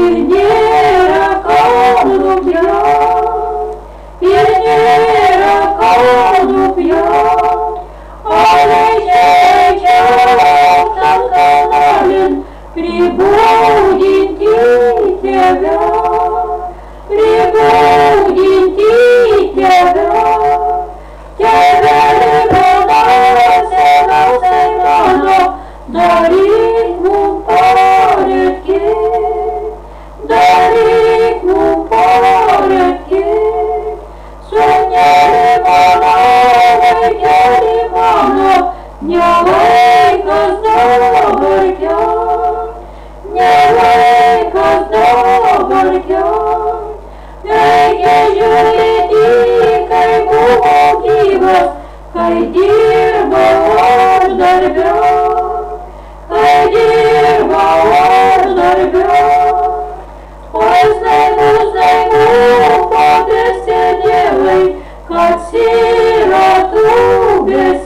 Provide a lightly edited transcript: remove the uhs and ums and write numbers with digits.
ir nėra kalnų pjaut, ir nėra kalnų pjaut, o leidžia tam kanalin pribūdinti tebe, pribūdinti tebe, tebe seniausiai mano, daryk mum poreikį, daryk mum poreikį, sūneli mano, vaikeli mano, ne laikas dabar kelt, ne laikas dabar kelt, reikia žiūrėti, kai buvo gyvas, kai dirbau aš darbe, kai dirbau aš darbe, oi snaigu, pabėgsi dievai, kad siratu besi.